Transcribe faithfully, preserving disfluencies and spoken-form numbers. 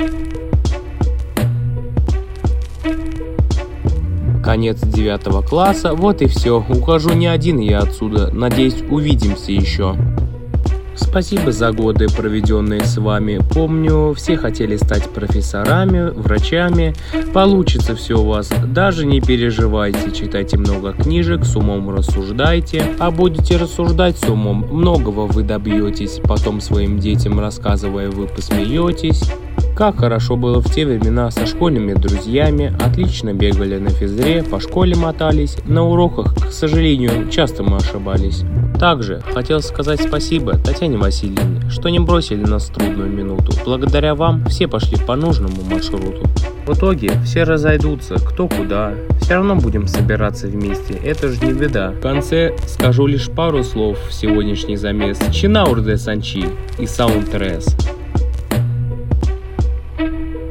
Конец девятого класса, вот и все. Ухожу не один я отсюда. Надеюсь, увидимся еще. Спасибо за годы, проведенные с вами. Помню, все хотели стать профессорами, врачами. Получится все у вас. Даже не переживайте. Читайте много книжек, с умом рассуждайте. А будете рассуждать с умом, многого вы добьетесь. Потом своим детям рассказывая, вы посмеетесь. Как хорошо было в те времена со школьными друзьями, отлично бегали на физре, по школе мотались, на уроках, к сожалению, часто мы ошибались. Также хотел сказать спасибо Татьяне Васильевне, что не бросили нас в трудную минуту. Благодаря вам все пошли по нужному маршруту. В итоге все разойдутся, кто куда, все равно будем собираться вместе, это же не беда. В конце скажу лишь пару слов в сегодняшний замес. Чинаурде Санчи и Саунтрес.